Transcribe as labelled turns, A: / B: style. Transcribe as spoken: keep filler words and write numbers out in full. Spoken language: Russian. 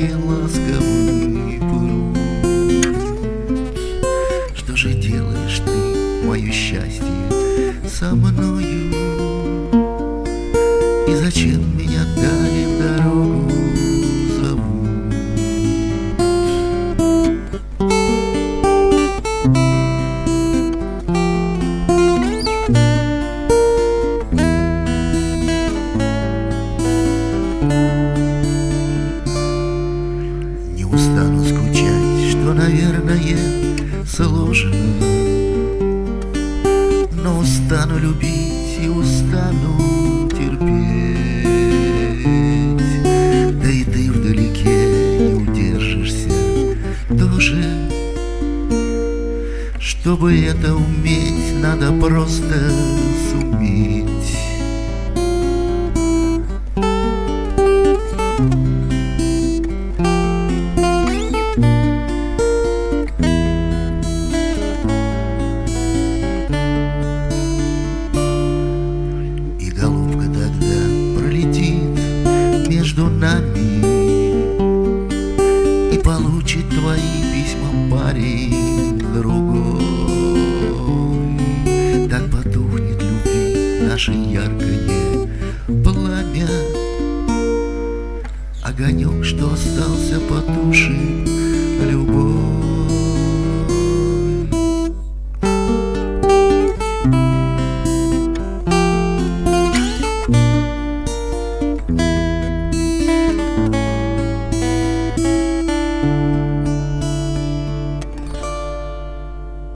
A: легкий ласковый пруд. Что же делаешь ты, мое счастье, со мною? И зачем меня далее в дорогу зовут? Не устану скучать, что, наверное, сложно, но устану любить и устану терпеть. Да и ты вдалеке не удержишься тоже. Чтобы это уметь, надо просто суметь. И голубка тогда пролетит между нами и получит твои письма парень другой. Так потухнет любви наше яркое пламя. Огонек, что остался, потушит любовь.